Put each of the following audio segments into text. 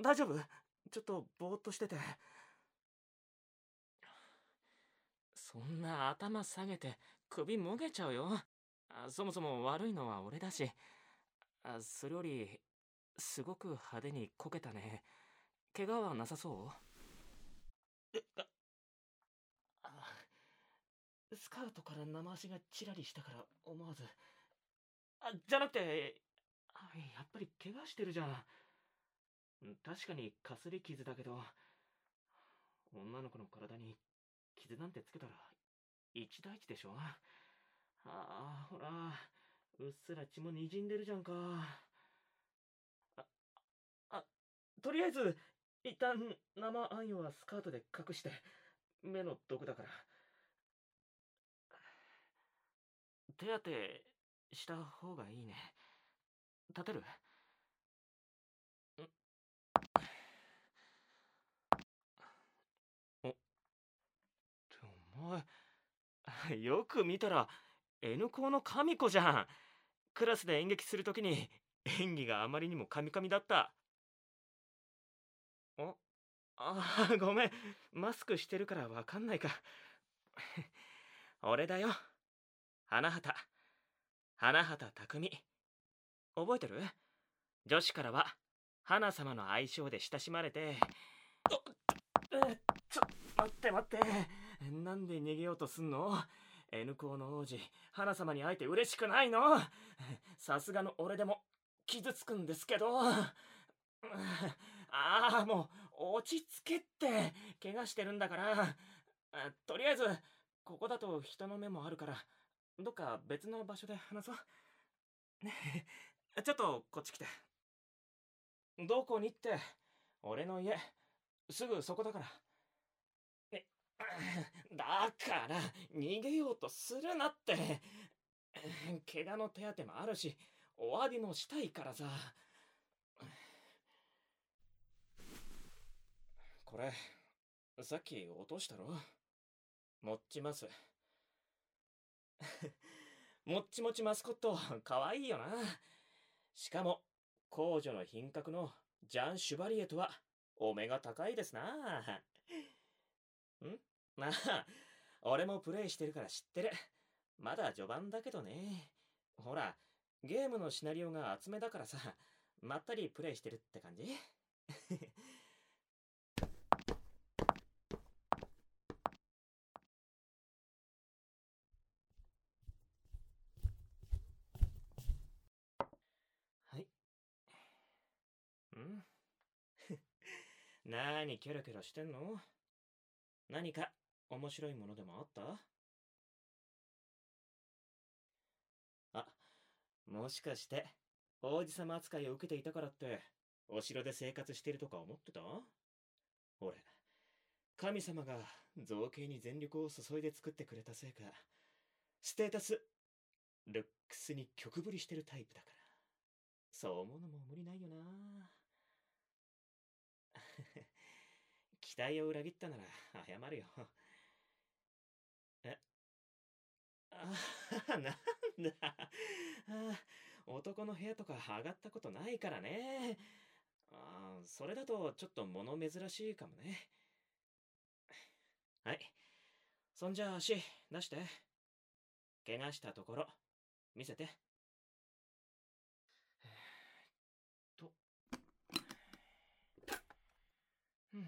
大丈夫？ちょっとぼーっとしてて。そんな頭下げて首もげちゃうよ。そもそも悪いのは俺だし。それより、すごく派手にこけたね。怪我はなさそう？あスカートから生足がチラリしたから思わず。じゃなくて、やっぱり怪我してるじゃん。確かにかすり傷だけど、女の子の体に傷なんてつけたら一大事でしょ。ほら、うっすら血も滲んでるじゃんか。あ、とりあえず、一旦生あんよはスカートで隠して、目の毒だから。手当てした方がいいね。立てる？お、お前、よく見たら N 校の神子じゃん。クラスで演劇するときに演技があまりにもカミカミだった。おごめん。マスクしてるからわかんないか。俺だよ。花畑。花畑匠。覚えてる？女子からは花様の愛称で親しまれて。ちょ、待って待って。なんで逃げようとすんの？ N 校の王子、花様に会えて嬉しくないの？さすがの俺でも傷つくんですけど。もう落ち着けって。怪我してるんだから。とりあえずここだと人の目もあるから、どっか別の場所で話そう。ねちょっとこっち来て。どこにって？俺の家すぐそこだから。えだから逃げようとするなって。怪我の手当てもあるし、お詫びもしたいからさ。これさっき落としたろ？もっちます。もっちもちマスコットかわいいよな。しかも公女の品格のジャン・シュバリエとはお目が高いですな。まあ俺もプレイしてるから知ってる。まだ序盤だけどね。ほら、ゲームのシナリオが厚めだからさ、まったりプレイしてるって感じ。はい。なーにキョロキョロしてんの？何か面白いものでもあった？もしかして王子様扱いを受けていたからってお城で生活してるとか思ってた？俺、神様が造形に全力を注いで作ってくれたせいか、ステータス、ルックスに極振りしてるタイプだから、そう思うのも無理ないよな。期待を裏切ったなら謝るよ。えなんだ。男の部屋とか上がったことないからね。それだとちょっと物珍しいかもね。はい。そんじゃ足出して。怪我したところ見せて。と、うん、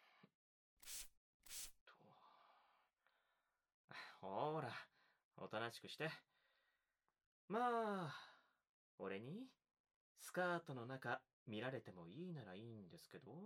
ほら、おとなしくして。まあ、俺にスカートの中見られてもいいならいいんですけど。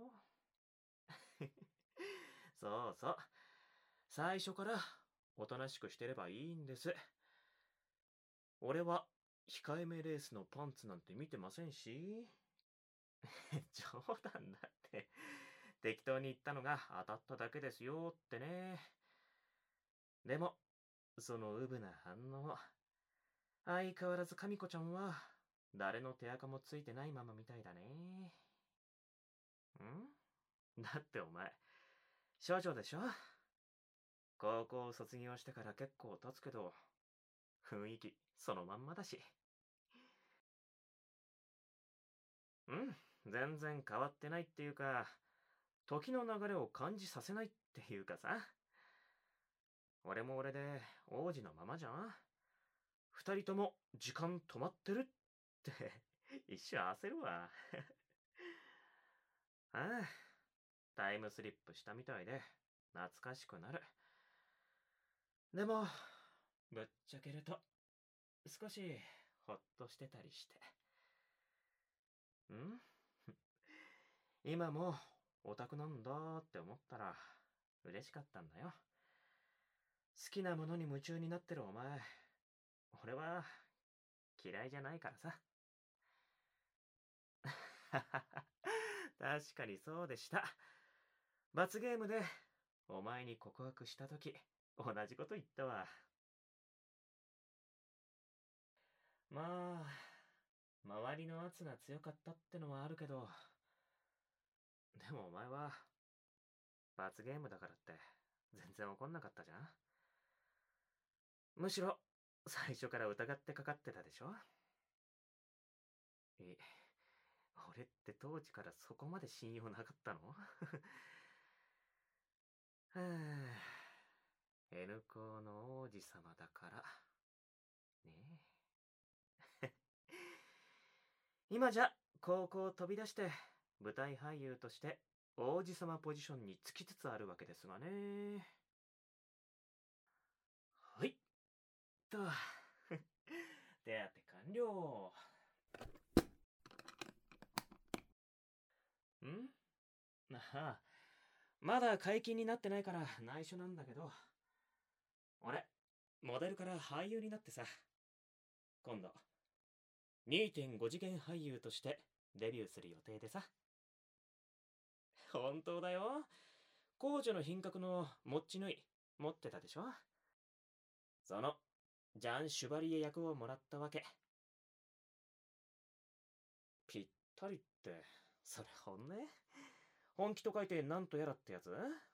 そうそう。最初からおとなしくしてればいいんです。俺は控えめレースのパンツなんて見てませんし。冗談だって。適当に言ったのが当たっただけですよってね。でも、そのうぶな反応。相変わらず神子ちゃんは誰の手垢もついてないままみたいだね。だってお前、少女でしょ？高校を卒業してから結構経つけど、雰囲気そのまんまだし。 全然変わってないっていうか、時の流れを感じさせないっていうかさ。俺も俺で王子のままじゃん。二人とも時間止まってるって一瞬焦るわ。ああ、タイムスリップしたみたいで懐かしくなる。でも、ぶっちゃけると少しほっとしてたりして。ん今もオタクなんだって思ったら嬉しかったんだよ。好きなものに夢中になってるお前、俺は嫌いじゃないからさ。確かにそうでした。罰ゲームでお前に告白したとき、同じこと言ったわ。まあ、周りの圧が強かったってのはあるけど、でもお前は罰ゲームだからって全然怒んなかったじゃん。むしろ最初から疑ってかかってたでしょ。え、俺って当時からそこまで信用なかったの？はぁ、N 校の王子様だから。ねえ。今じゃ高校を飛び出して舞台俳優として王子様ポジションにつきつつあるわけですがね。はい。と。手当完了。んああ、まだ解禁になってないから内緒なんだけど、俺、モデルから俳優になってさ、今度、2.5次元俳優としてデビューする予定でさ。本当だよ。公女の品格のモッチヌイ、持ってたでしょ。その、ジャン・シュバリエ役をもらったわけ。ぴったりって、それ本音？本気と書いてなんとやらってやつ？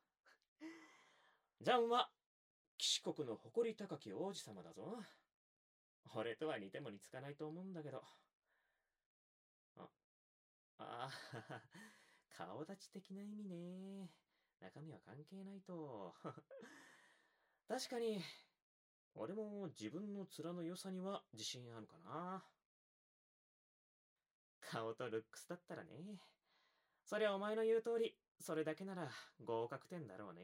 ジャンは、騎士国の誇り高き王子様だぞ。俺とは似ても似つかないと思うんだけど。あ、ああ、顔立ち的な意味ね。中身は関係ないと。確かに、俺も自分の面の良さには自信あるかな。顔とルックスだったらね。そりゃお前の言う通り、それだけなら合格点だろうね。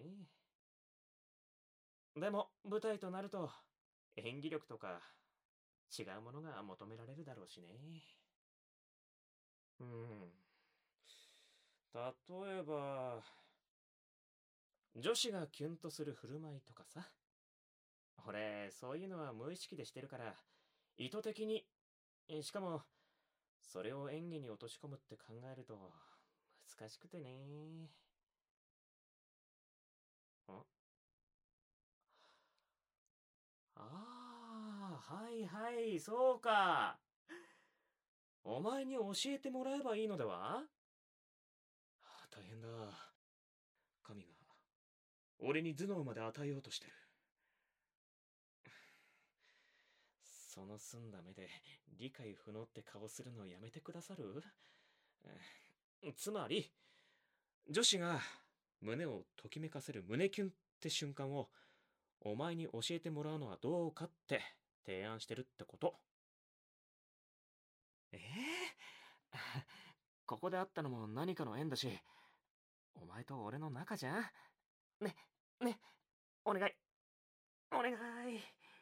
でも、舞台となると、演技力とか違うものが求められるだろうしね。うん。例えば、女子がキュンとする振る舞いとかさ。俺、そういうのは無意識でしてるから、意図的に、しかも、それを演技に落とし込むって考えると、難しくてね。んああ、はいはい、そうか。お前に教えてもらえばいいのでは？大変だ。神が、俺に頭脳まで与えようとしてる。その澄んだ目で理解不能って顔するのやめてくださる？つまり、女子が胸をときめかせる胸キュンって瞬間をお前に教えてもらうのはどうかって提案してるってこと。えここで会ったのも何かの縁だし、お前と俺の仲じゃん。ね、ね、お願い、お願い。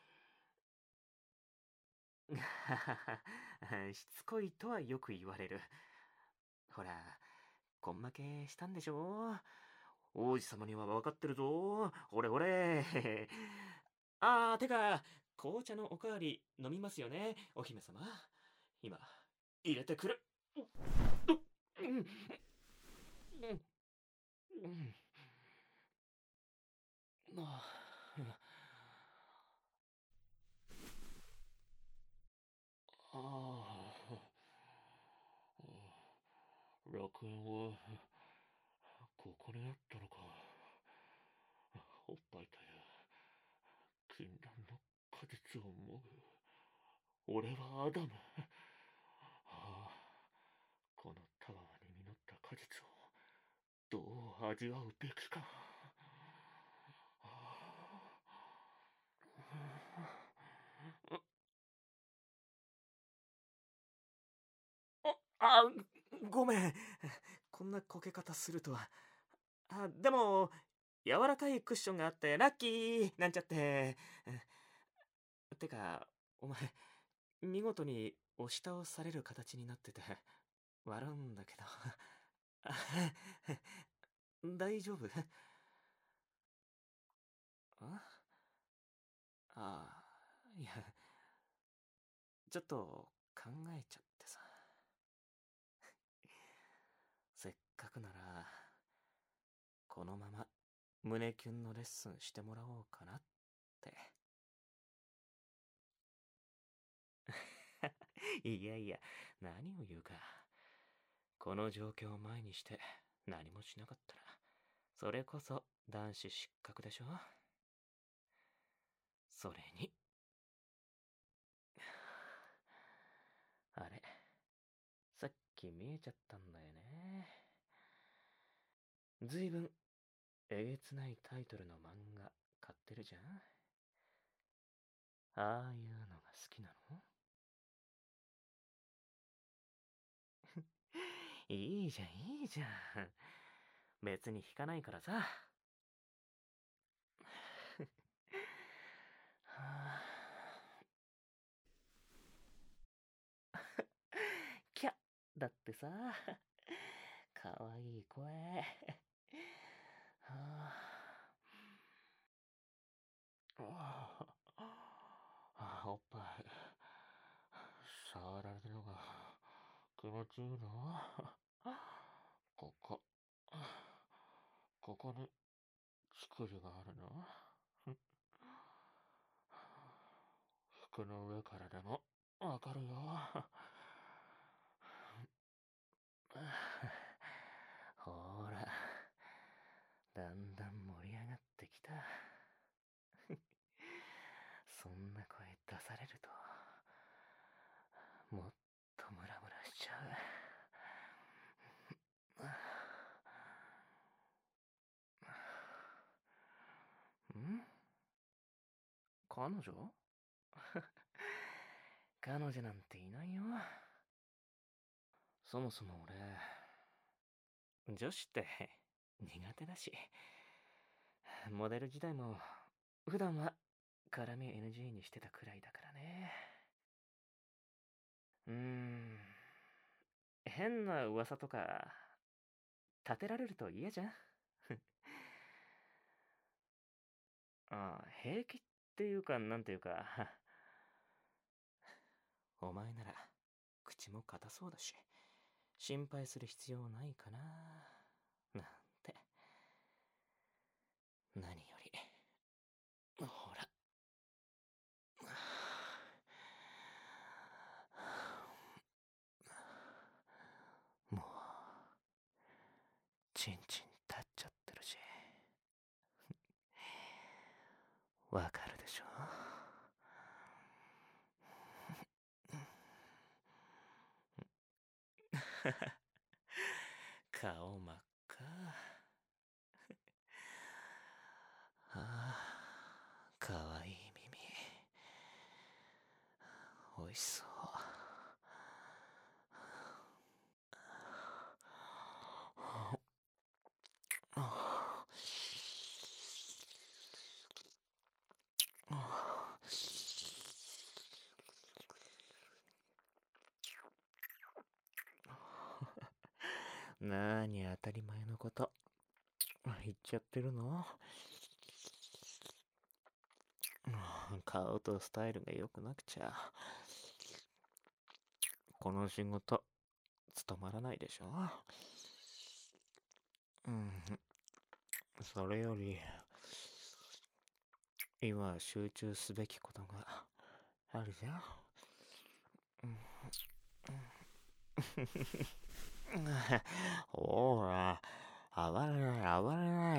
しつこいとはよく言われる。ほら、こん負けしたんでしょ？王子様には分かってるぞ。ほれほれ。てか、紅茶のおかわり飲みますよね、お姫様。今、入れてくる。うん、うん、うん。ああ、楽園は、ここにあったのか。おっぱいという禁断の果実をもぐ。俺はアダム。このタワーを味わうべきか。あ、ごめん。こんなこけ方するとは。でも、柔らかいクッションがあってラッキーなんちゃって。てか、お前、見事に押し倒される形になってて、笑うんだけど。大丈夫？いや、ちょっと考えちゃってさ。せっかくなら、このまま胸キュンのレッスンしてもらおうかなって。いやいや、何を言うか。この状況を前にして何もしなかったら、それこそ男子失格でしょ。それに、あれ、さっき見えちゃったんだよね。ずいぶんえげつないタイトルの漫画買ってるじゃん。ああいうのが好きなの？いいじゃん、いいじゃん。別に引かないからさ。はあ、キャだってさ。かわいい声。はあ、おっぱい触られるのが気持ちいいの？ここ、ここに乳首があるの？服の上からでもわかるよ。ほら、だんだん盛り上がってきた。そんな声出されると、もっとムラムラしちゃう。彼女？彼女なんていないよ。そもそも俺、女子って苦手だし、モデル時代も普段は絡み NG にしてたくらいだからね。変な噂とか立てられると嫌じゃん。平気っていうかなんていうか、お前なら口も硬そうだし、心配する必要ないかな、なんて。何より、ほら。もう、チンチン立っちゃってるし。わかるでしょ？顔真っ赤。かわいい耳。おいしそう。なに当たり前のこと言っちゃってるの？顔とスタイルが良くなくちゃこの仕事務まらないでしょ。それより今集中すべきことがあるじゃん。ほら、暴れない暴れない。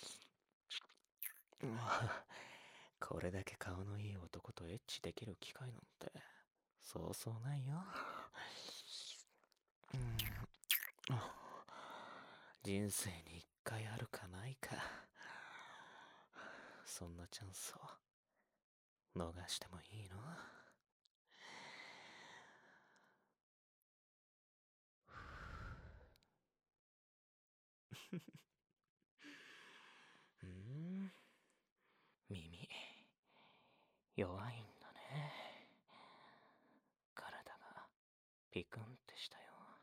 これだけ顔のいい男とエッチできる機会なんてそうそうないよ。 人生に一回あるかないか。そんなチャンスを逃してもいいの？耳弱いんだね。体がピクンってしたよ。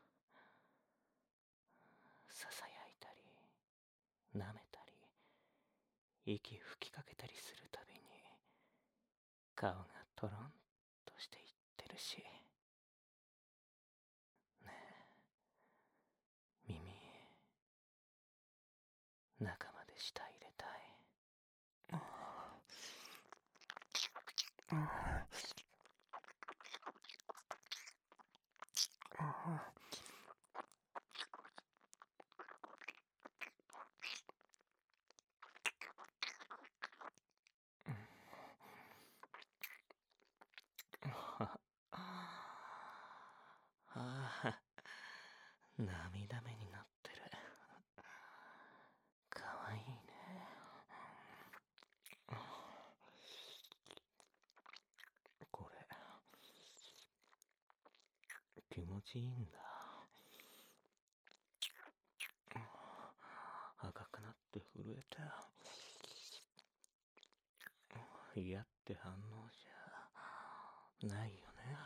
ささやいたり舐めたり息吹きかけたりするたびに顔がトロンとしていってるし。ねえ、耳中まで舌入れたい。涙目になってる。かわいいね。これ気持ちいいんだ。赤くなって震えて嫌って反応じゃないよね。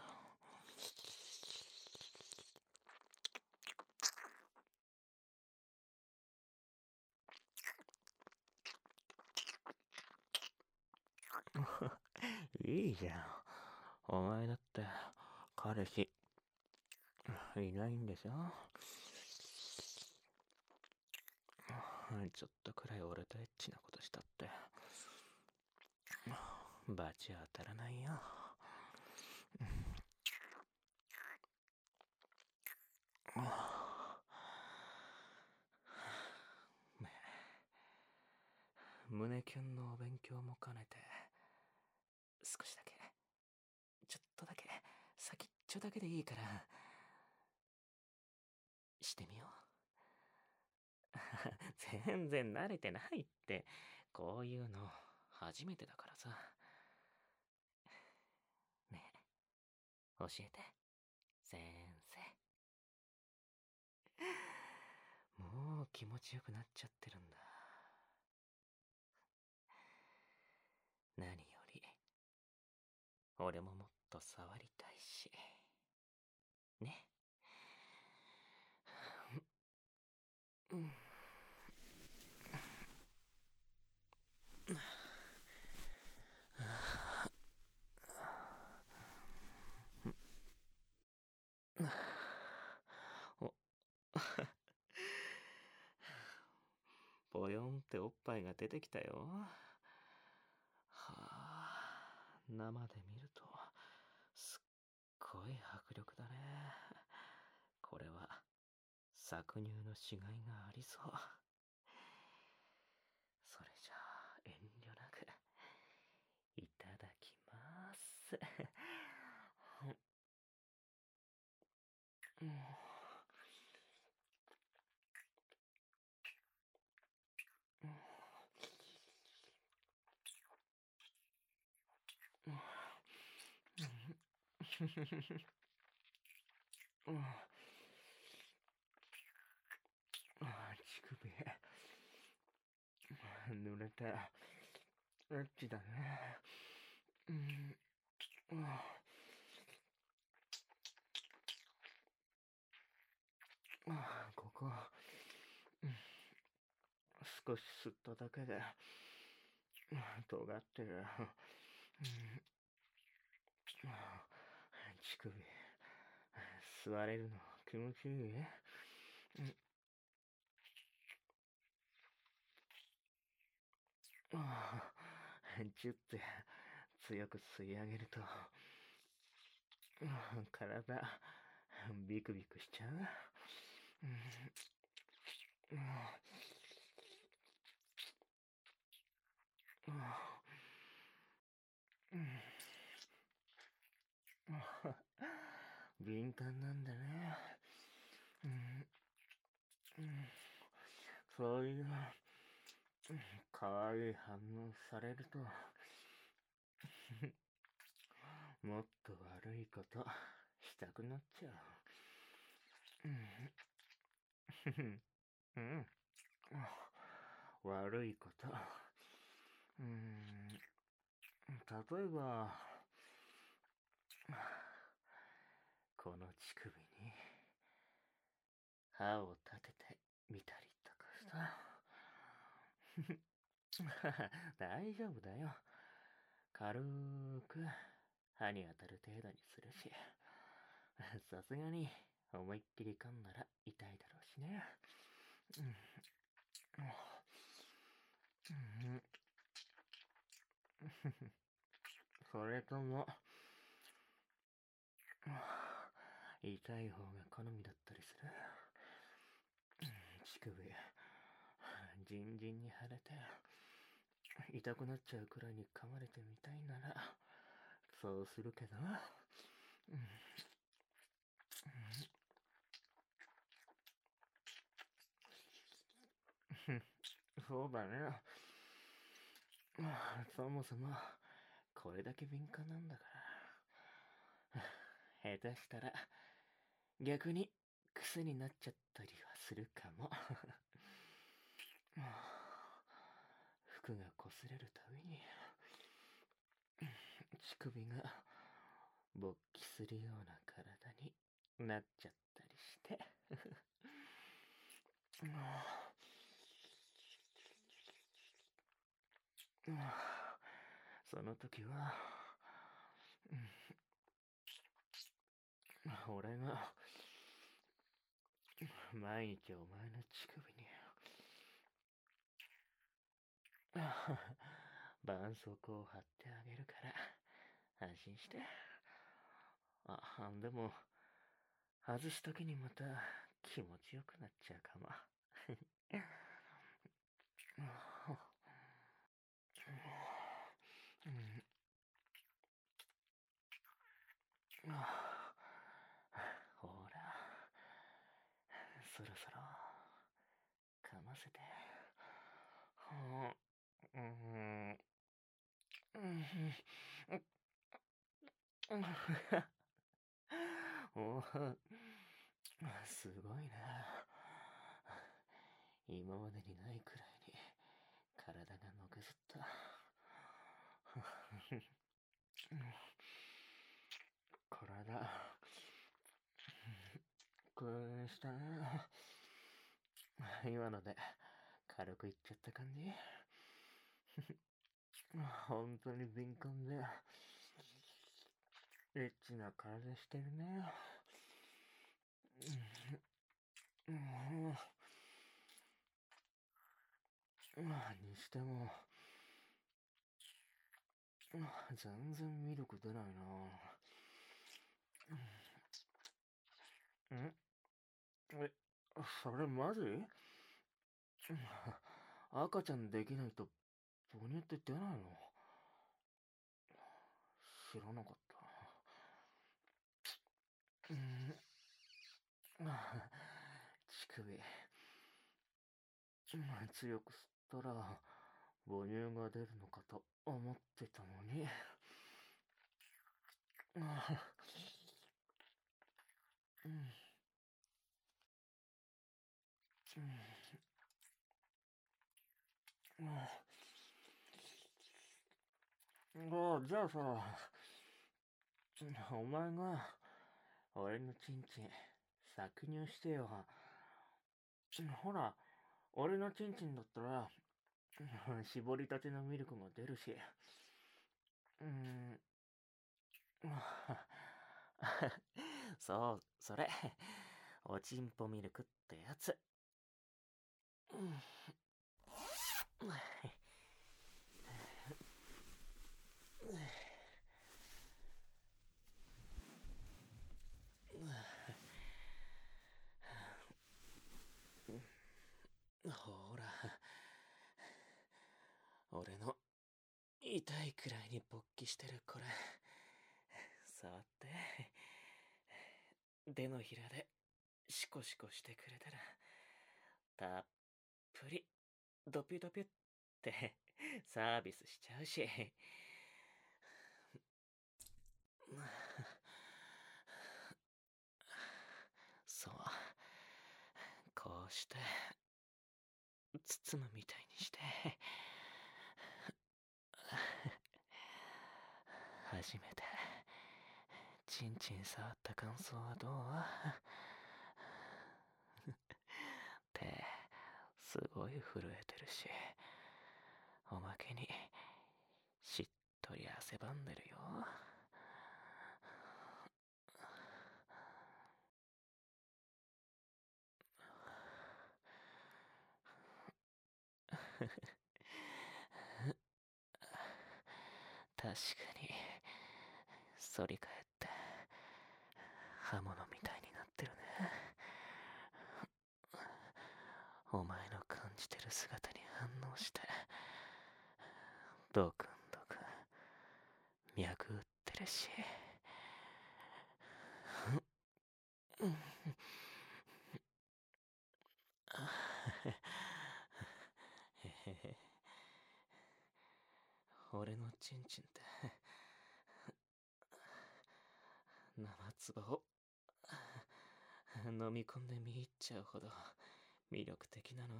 いいじゃん。お前だって彼氏いないんでしょ？ちょっとくらい俺とエッチなことしたってバチ当たらないよ。胸キュンのお勉強も兼ねて少しだけ、ちょっとだけ、先っちょだけでいいからしてみよう。全然慣れてないって。こういうの初めてだからさ。ねえ、教えて先生。もう気持ちよくなっちゃってるんだ。何より俺ももっと触りたいしね。おボヨンっておっぱいが出てきたよ。はあ、生で見るとすっごい迫力だね。これは搾乳のしがいがありそう。それじゃあ遠慮なくいただきます。乳首濡れてエッチだね。ここ少し吸っただけで尖ってる。乳首吸われるの気持ちいい？チュって強く吸い上げると体ビクビクしちゃう。敏感なんだね。 そういう可愛い反応されるともっと悪いことしたくなっちゃう。うん。悪いこと。例えば、この乳首に歯を立ててみたりとかさ。大丈夫だよ。軽く歯に当たる程度にするし、さすがに思いっきり噛んだら痛いだろうしね。それとも、痛い方が好みだったりする。乳首、じんじんに腫れて、痛くなっちゃうくらいに噛まれてみたいなら、そうするけど。そうだね。そもそも、これだけ敏感なんだから。下手したら、逆に癖になっちゃったりはするかも。服が擦れるたびに、乳首が勃起するような体になっちゃったりして。その時は、俺が毎日お前の乳首に絆創膏を貼ってあげるから安心して。でも外す時にまた気持ちよくなっちゃうかも。ほら、そろそろかませて。おすごいな。今までにないくらいに体がのけずった。体これしたね。今ので軽くいっちゃった感じ。本当に敏感でエッチな体してるね。にしても全然ミルク出ないな。それマジ？赤ちゃんできないと母乳って出ないの？知らなかった。乳首強く吸ったら母乳が出るのかと思ってたのに。じゃあさ、お前が俺のチンチン搾乳してよ。ほら、俺のチンチンだったら絞りたてのミルクも出るし。そう、それおちんぽミルクってやつ。ほら、俺の痛いくらいに勃起してるこれ、触って。手のひらでシコシコしてくれたらたっぷりドピュドピュってサービスしちゃうし。そう、こうして包むみたいにして初めてチンチン触った感想はどう？手すごい震えてるし、おまけにしっとり汗ばんでるよ。確かに反り返って刃物みたいになってるね。お前の感じてる姿に反応してドクンドクン脈打ってるし。俺のチンチンって生唾を飲み込んで見入っちゃうほど魅力的なの？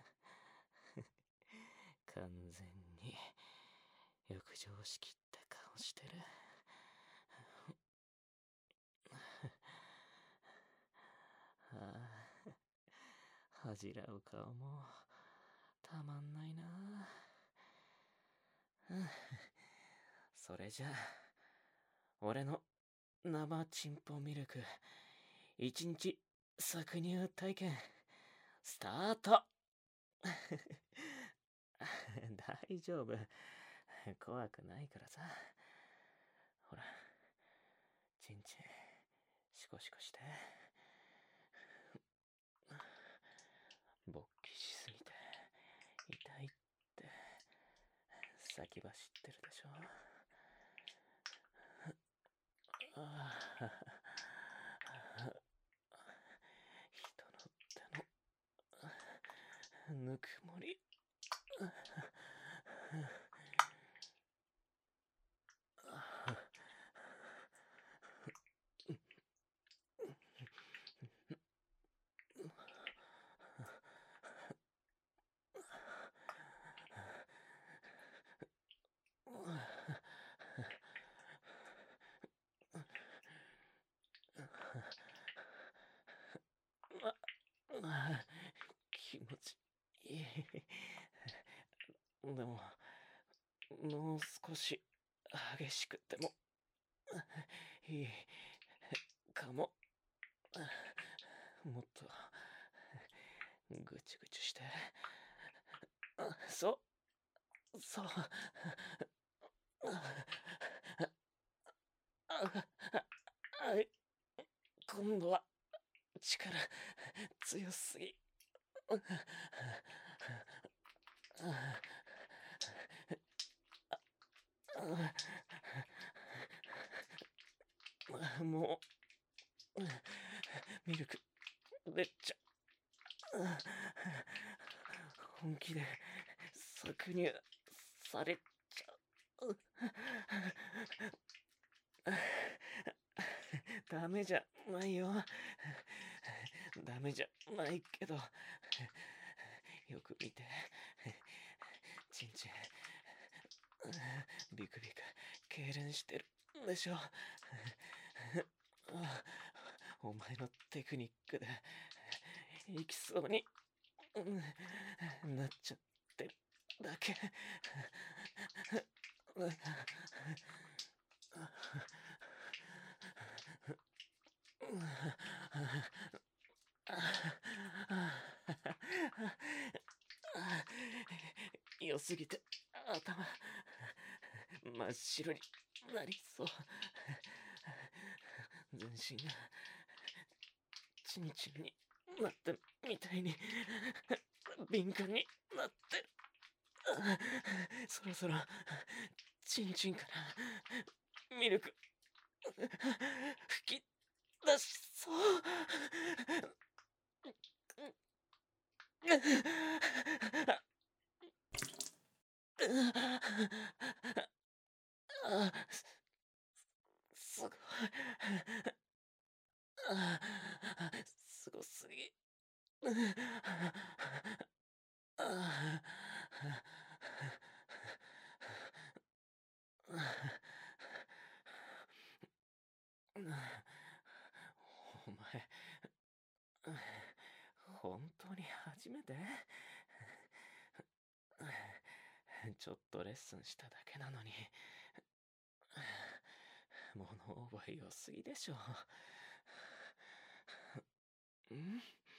完全に欲情しきった顔してる。恥じらう顔もたまんないな。それじゃあ俺の生チンポミルク1日搾乳体験スタート。大丈夫、怖くないからさ。ほら、チンチンシコシコして。勃起しすぎて痛いって先走ってるでしょ。人の手のぬくもり。気持ちいい。でももう少し激しくてもいいかも。もっとぐちゅぐちゅして。そう。今度は力強すぎ。もうミルク出ちゃ本気で搾乳されちゃう。ダメじゃないよ。ダメじゃないけど、よく見て。チンチンビクビク痙攣してるでしょ。お前のテクニックで行きそうになっちゃってるだけ。良すぎて頭真っ白になりそう。全身がチンチンになったみたいに敏感になってる。そろそろチンチンからミルク吹き出しそう。 すごすぎ。お前、本当に初めて？ちょっとレッスンしただけなのに、物覚え良すぎでしょ。ん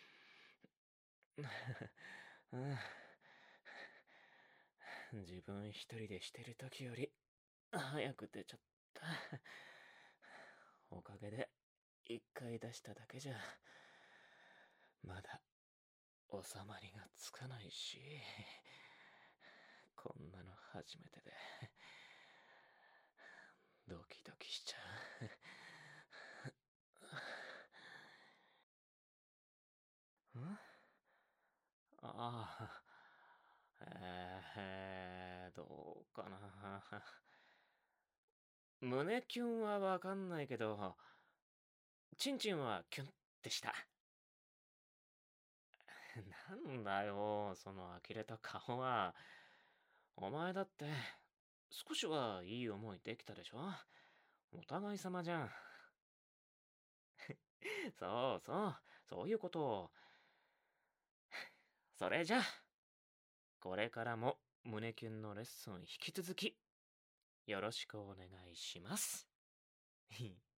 自分一人でしてる時より早く出ちゃった。おかげで一回出しただけじゃまだ収まりがつかないし、こんなの初めてでドキドキしちゃう。ああ、どうかな。胸キュンはわかんないけど、チンチンはキュンってした。なんだよ、その呆れた顔は。お前だって、少しはいい思いできたでしょ？お互い様じゃん。そうそう、そういうことを。それじゃあ、これからも胸キュンのレッスン引き続き、よろしくお願いします。